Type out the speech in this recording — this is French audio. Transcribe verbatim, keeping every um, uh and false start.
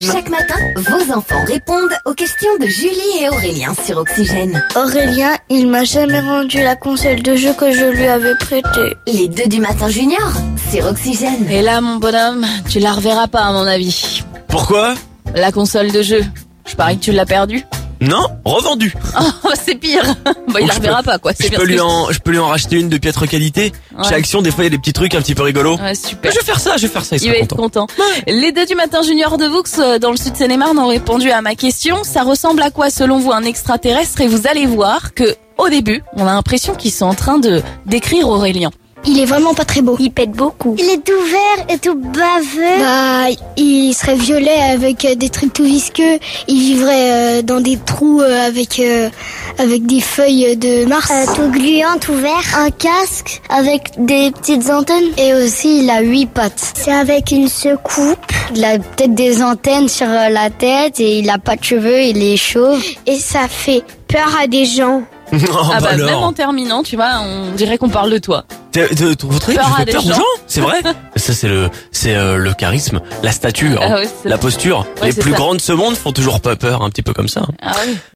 Chaque matin, vos enfants répondent aux questions de Julie et Aurélien sur Oxygène. Aurélien, il m'a jamais rendu la console de jeu que je lui avais prêtée. Les deux du matin junior sur Oxygène. Et là, mon bonhomme, tu la reverras pas à mon avis. Pourquoi? La console de jeu. Je parie que tu l'as perdue. Non, revendu. Oh, c'est pire. Bah, il Donc, la je reverra peux- pas, quoi. C'est Je bien peux, ce lui que en, je peux lui en racheter une de piètre qualité. Ouais. Chez Action, des fois, il y a des petits trucs un petit peu rigolos. Ouais, super. Je vais faire ça, je vais faire ça, il Il va sera être content. content. Les deux du matin junior de Vaux, euh, dans le sud Seine-et-Marne, ont répondu à ma question. Ça ressemble à quoi, selon vous, un extraterrestre? Et vous allez voir que, au début, on a l'impression qu'ils sont en train de décrire Aurélien. Il est vraiment pas très beau. Il pète beaucoup. Il est tout vert et tout baveux. Bah, il serait violet avec euh, des trucs tout visqueux. Il vivrait euh, dans des trous euh, avec euh, avec des feuilles de Mars. Euh, tout gluant, tout vert. Un casque avec des petites antennes. Et aussi, il a huit pattes. C'est avec une secoupe. Il a peut-être des antennes sur euh, la tête et il a pas de cheveux, il est chauve. Et ça fait peur à des gens. Oh, Ah bah, bah même en alors. terminant, tu vois, on dirait qu'on parle de toi. T'es- t'es- Vous trouvez que Peur je à fais des peur aux gens. gens? C'est vrai? Ça, c'est le, c'est euh, le charisme, la stature, Ah ouais, c'est la vrai. posture. Ouais, Les c'est plus ça. grands de ce monde font toujours pas peur, un petit peu comme ça. Ah oui.